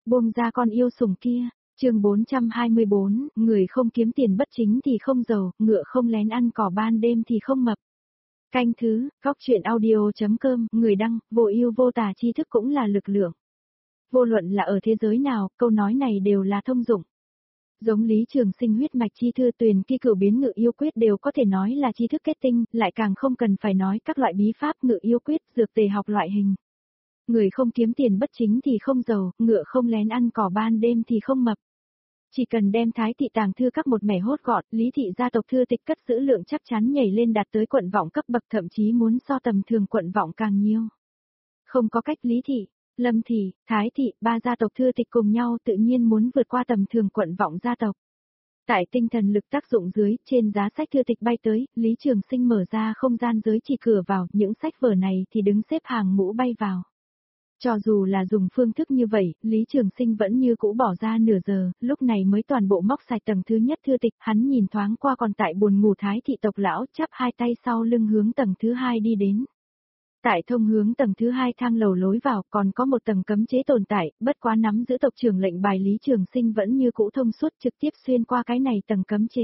Buông ra con yêu sủng kia. Chương 424, người không kiếm tiền bất chính thì không giàu, ngựa không lén ăn cỏ ban đêm thì không mập. Canh thứ, góc chuyện audio.com, người đăng, vô ưu vô tà tri thức cũng là lực lượng. Vô luận là ở thế giới nào, câu nói này đều là thông dụng. Giống Lý Trường Sinh huyết mạch chi thư tuyền kỳ cửu biến ngự yêu quyết đều có thể nói là tri thức kết tinh, lại càng không cần phải nói các loại bí pháp ngự yêu quyết, dược tề học loại hình. Người không kiếm tiền bất chính thì không giàu, ngựa không lén ăn cỏ ban đêm thì không mập. Chỉ cần đem Thái thị tàng thư các một mẻ hốt gọn, Lý thị gia tộc thư tịch cất giữ lượng chắc chắn nhảy lên đạt tới quận vọng cấp bậc, thậm chí muốn so tầm thường quận vọng càng nhiều. Không có cách Lý thị, Lâm thị, Thái thị, ba gia tộc thư tịch cùng nhau tự nhiên muốn vượt qua tầm thường quận vọng gia tộc. Tại tinh thần lực tác dụng dưới, trên giá sách thư tịch bay tới, Lý Trường Sinh mở ra không gian giới chỉ cửa vào, những sách vở này thì đứng xếp hàng mũ bay vào. Cho dù là dùng phương thức như vậy, Lý Trường Sinh vẫn như cũ bỏ ra nửa giờ, lúc này mới toàn bộ móc sạch tầng thứ nhất thư tịch, hắn nhìn thoáng qua còn tại buồn ngủ Thái thị tộc lão, chắp hai tay sau lưng hướng tầng thứ hai đi đến. Tại thông hướng tầng thứ hai thang lầu lối vào còn có một tầng cấm chế tồn tại, bất quá nắm giữ tộc trưởng lệnh bài Lý Trường Sinh vẫn như cũ thông suốt trực tiếp xuyên qua cái này tầng cấm chế.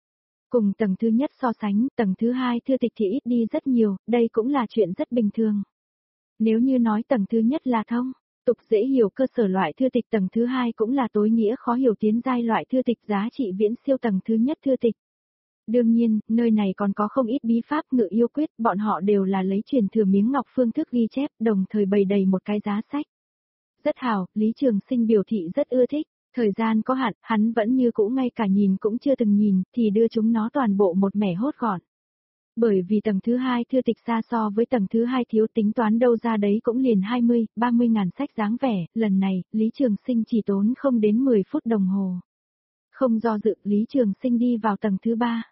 Cùng tầng thứ nhất so sánh, tầng thứ hai thư tịch thì ít đi rất nhiều, đây cũng là chuyện rất bình thường. Nếu như nói tầng thứ nhất là thông, tục dễ hiểu cơ sở loại thư tịch, tầng thứ hai cũng là tối nghĩa khó hiểu tiến giai loại thư tịch giá trị viễn siêu tầng thứ nhất thư tịch. Đương nhiên, nơi này còn có không ít bí pháp ngự yêu quyết, bọn họ đều là lấy truyền thừa miếng ngọc phương thức ghi chép, đồng thời bày đầy một cái giá sách. Rất hào, Lý Trường Sinh biểu thị rất ưa thích, thời gian có hạn, hắn vẫn như cũ ngay cả nhìn cũng chưa từng nhìn, thì đưa chúng nó toàn bộ một mẻ hốt gọn. Bởi vì tầng thứ hai thư tịch xa so với tầng thứ hai thiếu, tính toán đâu ra đấy cũng liền 20-30 ngàn sách dáng vẻ, lần này, Lý Trường Sinh chỉ tốn không đến 10 phút đồng hồ. Không do dự, Lý Trường Sinh đi vào tầng thứ ba.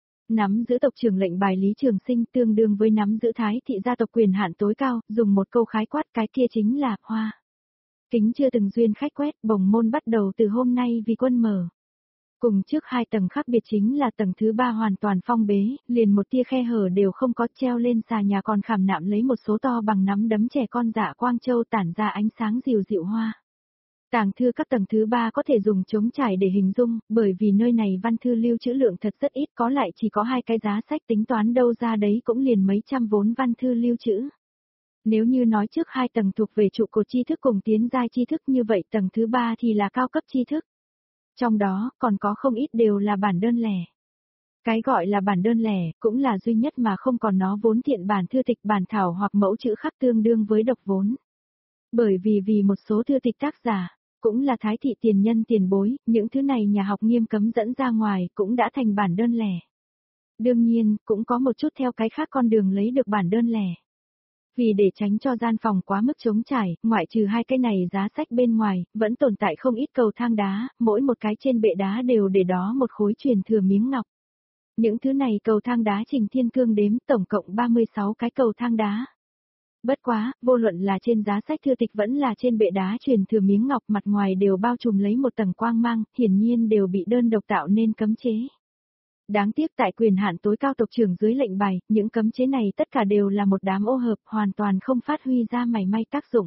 Nắm giữ tộc trưởng lệnh bài Lý Trường Sinh tương đương với nắm giữ Thái thị gia tộc quyền hạn tối cao, dùng một câu khái quát cái kia chính là hoa. Kính chưa từng duyên khách quét, bồng môn bắt đầu từ hôm nay vì quân mở. Cùng trước hai tầng khác biệt chính là tầng thứ ba hoàn toàn phong bế, liền một tia khe hở đều không có, treo lên xà nhà còn khảm nạm lấy một số to bằng nắm đấm trẻ con dạ quang châu tản ra ánh sáng dịu dịu hoa. Tàng thư các tầng thứ ba có thể dùng trống trải để hình dung, bởi vì nơi này văn thư lưu trữ lượng thật rất ít, có lại chỉ có hai cái giá sách, tính toán đâu ra đấy cũng liền mấy trăm vốn văn thư lưu trữ. Nếu như nói trước hai tầng thuộc về trụ cột tri thức cùng tiến giai tri thức, như vậy tầng thứ ba thì là cao cấp tri thức. Trong đó, còn có không ít đều là bản đơn lẻ. Cái gọi là bản đơn lẻ, cũng là duy nhất mà không còn nó vốn thiện bản thư tịch bản thảo hoặc mẫu chữ khắc tương đương với độc vốn. Bởi vì một số thư tịch tác giả, cũng là Thái thị tiền nhân tiền bối, những thứ này nhà học nghiêm cấm dẫn ra ngoài cũng đã thành bản đơn lẻ. Đương nhiên, cũng có một chút theo cái khác con đường lấy được bản đơn lẻ. Vì để tránh cho gian phòng quá mức trống trải, ngoại trừ hai cái này giá sách bên ngoài, vẫn tồn tại không ít cầu thang đá, mỗi một cái trên bệ đá đều để đó một khối truyền thừa miếng ngọc. Những thứ này cầu thang đá Trình Thiên Cương đếm tổng cộng 36 cái cầu thang đá. Bất quá, vô luận là trên giá sách thư tịch vẫn là trên bệ đá truyền thừa miếng ngọc, mặt ngoài đều bao trùm lấy một tầng quang mang, hiển nhiên đều bị đơn độc tạo nên cấm chế. Đáng tiếc tại quyền hạn tối cao tộc trưởng dưới lệnh bài, những cấm chế này tất cả đều là một đám ô hợp, hoàn toàn không phát huy ra mảy may tác dụng.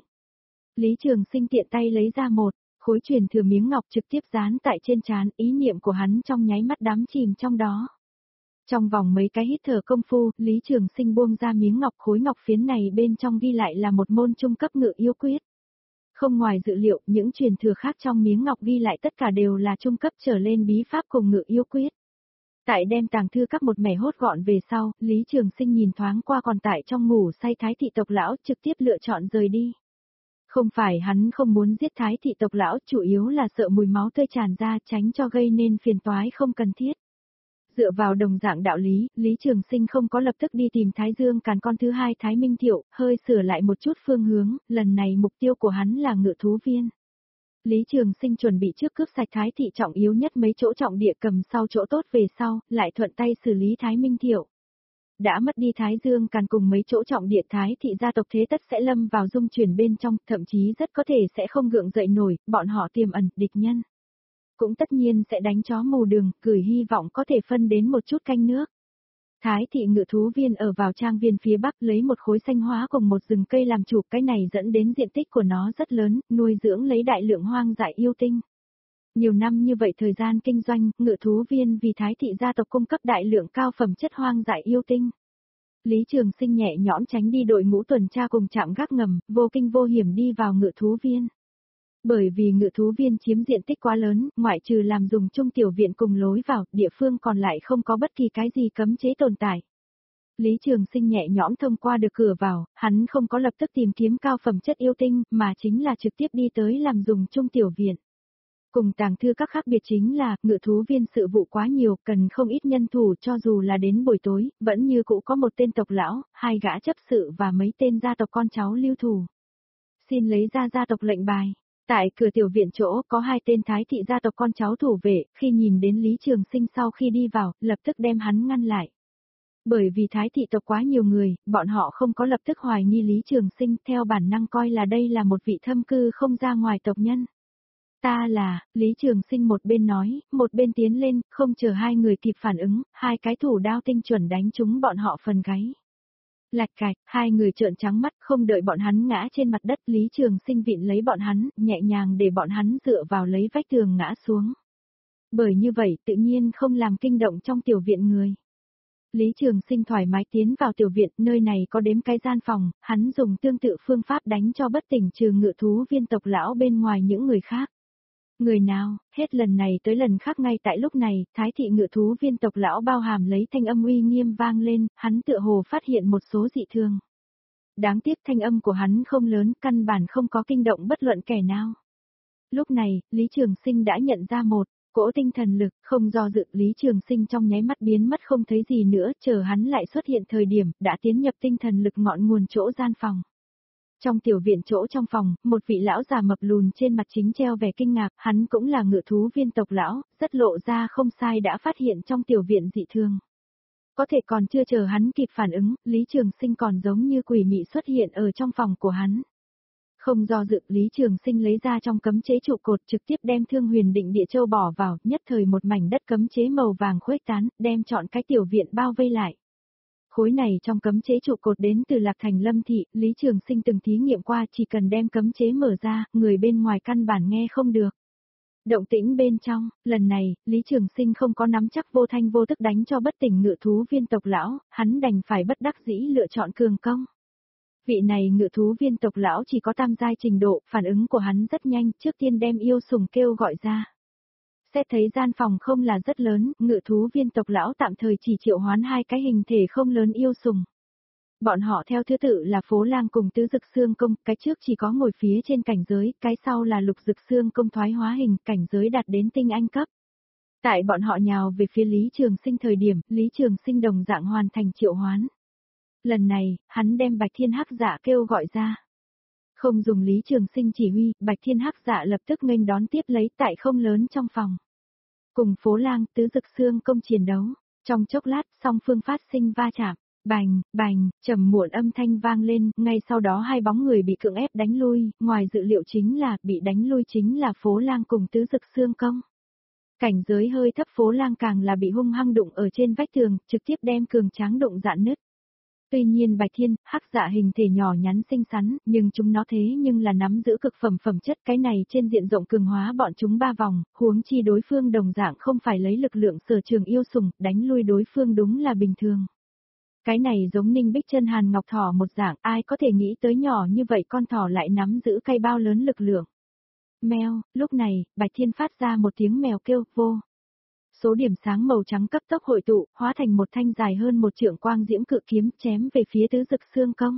Lý Trường Sinh tiện tay lấy ra một khối truyền thừa miếng ngọc trực tiếp dán tại trên trán, ý niệm của hắn trong nháy mắt đắm chìm trong đó. Trong vòng mấy cái hít thở công phu, Lý Trường Sinh buông ra miếng ngọc, khối ngọc phiến này bên trong ghi lại là một môn trung cấp ngự yêu quyết. Không ngoài dự liệu, những truyền thừa khác trong miếng ngọc ghi lại tất cả đều là trung cấp trở lên bí pháp cùng ngự yêu quyết. Tại đem tàng thư các một mẻ hốt gọn về sau, Lý Trường Sinh nhìn thoáng qua còn tại trong ngủ say Thái thị tộc lão, trực tiếp lựa chọn rời đi. Không phải hắn không muốn giết Thái thị tộc lão, chủ yếu là sợ mùi máu tươi tràn ra, tránh cho gây nên phiền toái không cần thiết. Dựa vào đồng dạng đạo lý, Lý Trường Sinh không có lập tức đi tìm Thái Dương Càn con thứ hai Thái Minh Thiệu, hơi sửa lại một chút phương hướng, lần này mục tiêu của hắn là ngự thú viên. Lý Trường Sinh chuẩn bị trước cướp sạch Thái thị trọng yếu nhất mấy chỗ trọng địa, cầm sau chỗ tốt về sau, lại thuận tay xử lý Thái Minh Thiệu. Đã mất đi Thái Dương Càn cùng mấy chỗ trọng địa, Thái thị gia tộc thế tất sẽ lâm vào dung chuyển bên trong, thậm chí rất có thể sẽ không gượng dậy nổi, bọn họ tiềm ẩn địch nhân. Cũng tất nhiên sẽ đánh chó mù đường, gửi hy vọng có thể phân đến một chút canh nước. Thái thị ngự thú viên ở vào trang viên phía bắc lấy một khối xanh hóa cùng một rừng cây làm chủ, cái này dẫn đến diện tích của nó rất lớn, nuôi dưỡng lấy đại lượng hoang dại yêu tinh. Nhiều năm như vậy thời gian kinh doanh, ngự thú viên vì Thái thị gia tộc cung cấp đại lượng cao phẩm chất hoang dại yêu tinh. Lý Trường Sinh nhẹ nhõm tránh đi đội ngũ tuần tra cùng trạm gác ngầm, vô kinh vô hiểm đi vào ngự thú viên. Bởi vì ngự thú viên chiếm diện tích quá lớn, ngoại trừ làm dùng chung tiểu viện cùng lối vào, địa phương còn lại không có bất kỳ cái gì cấm chế tồn tại. Lý Trường Sinh nhẹ nhõm thông qua được cửa vào, hắn không có lập tức tìm kiếm cao phẩm chất yêu tinh, mà chính là trực tiếp đi tới làm dùng chung tiểu viện. Cùng tàng thư các khác biệt chính là, ngự thú viên sự vụ quá nhiều, cần không ít nhân thủ, cho dù là đến buổi tối, vẫn như cũ có một tên tộc lão, hai gã chấp sự và mấy tên gia tộc con cháu lưu thủ. Xin lấy ra gia tộc lệnh bài. Tại cửa tiểu viện chỗ có hai tên Thái thị gia tộc con cháu thủ vệ, khi nhìn đến Lý Trường Sinh sau khi đi vào, lập tức đem hắn ngăn lại. Bởi vì Thái thị tộc quá nhiều người, bọn họ không có lập tức hoài nghi Lý Trường Sinh, theo bản năng coi là đây là một vị thâm cư không ra ngoài tộc nhân. Ta là, Lý Trường Sinh một bên nói, một bên tiến lên, không chờ hai người kịp phản ứng, hai cái thủ đao tinh chuẩn đánh trúng bọn họ phần gáy. Lạch cạch, hai người trợn trắng mắt, không đợi bọn hắn ngã trên mặt đất, Lý Trường Sinh vịn lấy bọn hắn, nhẹ nhàng để bọn hắn dựa vào lấy vách tường ngã xuống. Bởi như vậy tự nhiên không làm kinh động trong tiểu viện người. Lý Trường Sinh thoải mái tiến vào tiểu viện, nơi này có đếm cái gian phòng, hắn dùng tương tự phương pháp đánh cho bất tỉnh trừ ngự thú viên tộc lão bên ngoài những người khác. Người nào, hết lần này tới lần khác ngay tại lúc này, Thái thị ngự thú viên tộc lão bao hàm lấy thanh âm uy nghiêm vang lên, hắn tựa hồ phát hiện một số dị thường. Đáng tiếc thanh âm của hắn không lớn, căn bản không có kinh động bất luận kẻ nào. Lúc này, Lý Trường Sinh đã nhận ra một cỗ tinh thần lực, không do dự, Lý Trường Sinh trong nháy mắt biến mất không thấy gì nữa, chờ hắn lại xuất hiện thời điểm, đã tiến nhập tinh thần lực ngọn nguồn chỗ gian phòng. Trong tiểu viện chỗ trong phòng, một vị lão già mập lùn trên mặt chính treo vẻ kinh ngạc, hắn cũng là ngự thú viên tộc lão, rất lộ ra không sai đã phát hiện trong tiểu viện dị thường. Có thể còn chưa chờ hắn kịp phản ứng, Lý Trường Sinh còn giống như quỷ mị xuất hiện ở trong phòng của hắn. Không do dự, Lý Trường Sinh lấy ra trong cấm chế trụ cột trực tiếp đem Thương Huyền Định Địa Châu bỏ vào, nhất thời một mảnh đất cấm chế màu vàng khuếch tán, đem trọn cái tiểu viện bao vây lại. Khối này trong cấm chế trụ cột đến từ Lạc Thành Lâm Thị, Lý Trường Sinh từng thí nghiệm qua, chỉ cần đem cấm chế mở ra, người bên ngoài căn bản nghe không được. Động tĩnh bên trong, lần này, Lý Trường Sinh không có nắm chắc vô thanh vô tức đánh cho bất tỉnh ngự thú viên tộc lão, hắn đành phải bất đắc dĩ lựa chọn cường công. Vị này ngự thú viên tộc lão chỉ có tam giai trình độ, phản ứng của hắn rất nhanh, trước tiên đem yêu sùng kêu gọi ra. Xét thấy gian phòng không là rất lớn, ngự thú viên tộc lão tạm thời chỉ triệu hoán hai cái hình thể không lớn yêu sùng. Bọn họ theo thứ tự là Phố Lang cùng Tứ Dực Xương Công, cái trước chỉ có ngồi phía trên cảnh giới, cái sau là Lục Dực Xương Công thoái hóa hình, cảnh giới đạt đến tinh anh cấp. Tại bọn họ nhào về phía Lý Trường Sinh thời điểm, Lý Trường Sinh đồng dạng hoàn thành triệu hoán. Lần này, hắn đem Bạch Thiên Hắc Dạ kêu gọi ra. Không dùng Lý Trường Sinh chỉ huy, Bạch Thiên Hắc Dạ lập tức nghênh đón tiếp lấy tại không lớn trong phòng. Cùng Phố Lang, Tứ Dực Xương Công chiến đấu, trong chốc lát, song phương phát sinh va chạm, bành, bành, trầm muộn âm thanh vang lên, ngay sau đó hai bóng người bị cưỡng ép đánh lui, ngoài dự liệu chính là, bị đánh lui chính là Phố Lang cùng Tứ Dực Xương Công. Cảnh giới hơi thấp Phố Lang càng là bị hung hăng đụng ở trên vách tường, trực tiếp đem cường tráng đụng dạn nứt. Tuy nhiên Bạch Thiên, Hắc Dạ hình thể nhỏ nhắn xinh xắn, nhưng chúng nó thế nhưng là nắm giữ cực phẩm phẩm chất, cái này trên diện rộng cường hóa bọn chúng 3 vòng, huống chi đối phương đồng dạng không phải lấy lực lượng sở trường yêu sủng, đánh lui đối phương đúng là bình thường. Cái này giống Ninh Bích Chân Hàn Ngọc Thỏ một dạng, ai có thể nghĩ tới nhỏ như vậy con thỏ lại nắm giữ cây bao lớn lực lượng. Mèo, lúc này, Bạch Thiên phát ra một tiếng mèo kêu, vô. Số điểm sáng màu trắng cấp tốc hội tụ, hóa thành một thanh dài hơn một trượng quang diễm cự kiếm chém về phía Tứ Dực Xương Công.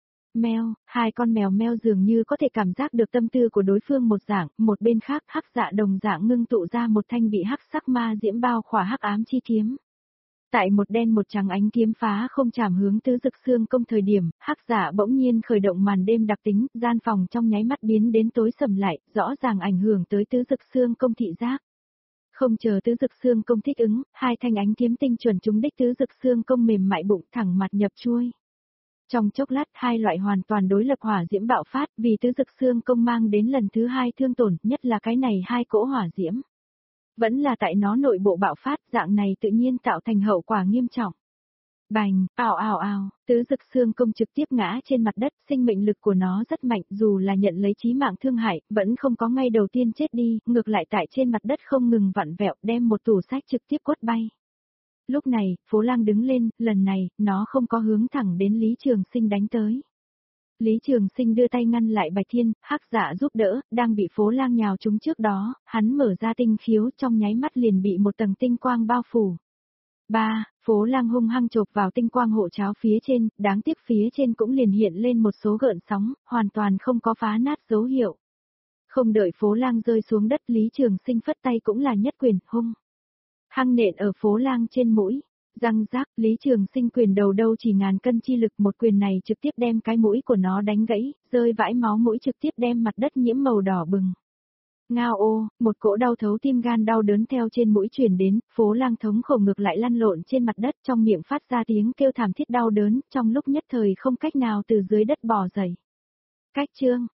Mèo, hai con mèo meo dường như có thể cảm giác được tâm tư của đối phương một dạng, một bên khác Hắc Dạ đồng dạng ngưng tụ ra một thanh bị hắc sắc ma diễm bao khỏa hắc ám chi kiếm. Tại một đen một trắng ánh kiếm phá không chạm hướng Tứ Dực Xương Công thời điểm, Hắc Dạ bỗng nhiên khởi động màn đêm đặc tính, gian phòng trong nháy mắt biến đến tối sầm lại, rõ ràng ảnh hưởng tới Tứ Dực Xương Công thị giác. Không chờ Tứ Dực Xương Công thích ứng, hai thanh ánh kiếm tinh chuẩn trúng đích Tứ Dực Xương Công mềm mại bụng thẳng mặt nhập chuôi. Trong chốc lát hai loại hoàn toàn đối lập hỏa diễm bạo phát, vì Tứ Dực Xương Công mang đến lần thứ hai thương tổn, nhất là cái này hai cỗ hỏa diễm. Vẫn là tại nó nội bộ bạo phát, dạng này tự nhiên tạo thành hậu quả nghiêm trọng. Bành, ào ào ào, tứ dực xương công trực tiếp ngã trên mặt đất, sinh mệnh lực của nó rất mạnh, dù là nhận lấy chí mạng thương hại, vẫn không có ngay đầu tiên chết đi, ngược lại tại trên mặt đất không ngừng vặn vẹo, đem một tủ sách trực tiếp quất bay. Lúc này, Phố Lang đứng lên, lần này, nó không có hướng thẳng đến Lý Trường Sinh đánh tới. Lý Trường Sinh đưa tay ngăn lại Bạch Thiên, Hắc Dạ giúp đỡ, đang bị Phố Lang nhào trúng trước đó, hắn mở ra tinh khiếu trong nháy mắt liền bị một tầng tinh quang bao phủ. Phố Lang hung hăng chộp vào tinh quang hộ cháo phía trên, đáng tiếc phía trên cũng liền hiện lên một số gợn sóng, hoàn toàn không có phá nát dấu hiệu. Không đợi Phố Lang rơi xuống đất, Lý Trường Sinh phất tay cũng là nhất quyền, hung hăng nện ở Phố Lang trên mũi. Răng rác, Lý Trường Sinh quyền đầu đâu chỉ ngàn cân chi lực, một quyền này trực tiếp đem cái mũi của nó đánh gãy, rơi vãi máu mũi trực tiếp đem mặt đất nhiễm màu đỏ bừng. Ngao ô, một cỗ đau thấu tim gan đau đớn theo trên mũi truyền đến, Phố Lang thống khổ ngược lại lăn lộn trên mặt đất, trong miệng phát ra tiếng kêu thảm thiết đau đớn, trong lúc nhất thời không cách nào từ dưới đất bò dậy. Cách chương